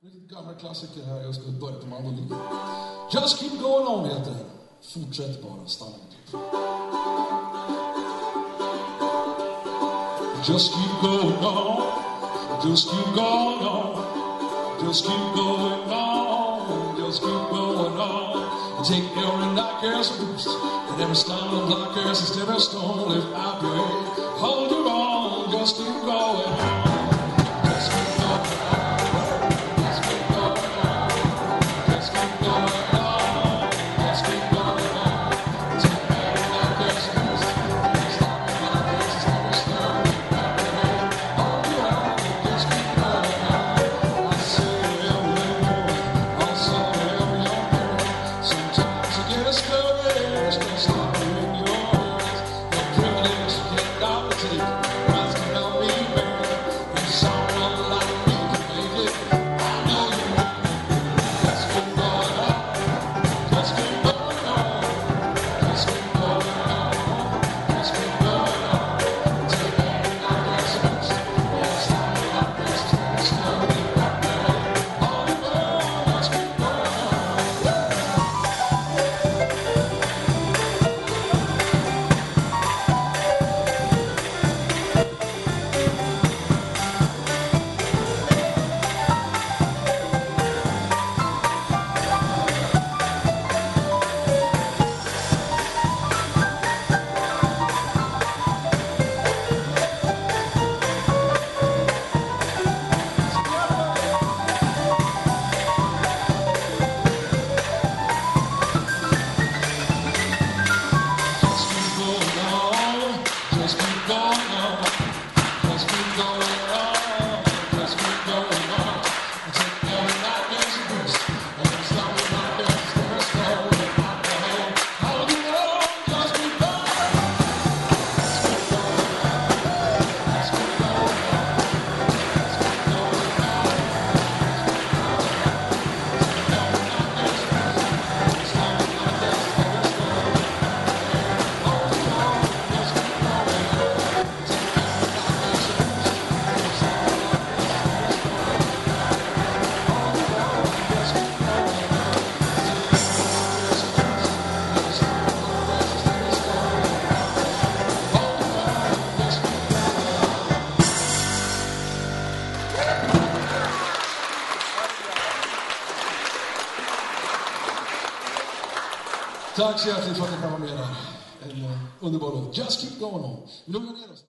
Riktigt gamla klassiker här, jag ska börja på mandolin. Just keep going on heter den. Fortsätt bara, stanna inte. Just keep going on. Just keep going on. Just keep going on. Just keep going on. Take every knock as a boost. And every stumbling block as a stepping stone. Lift up your head. Hold your own. Just keep going on. Just keep going on. Tack så hjärtligt för att ni kan vara med här. En underbar låt. Just keep going on. Vi lugnar ner oss.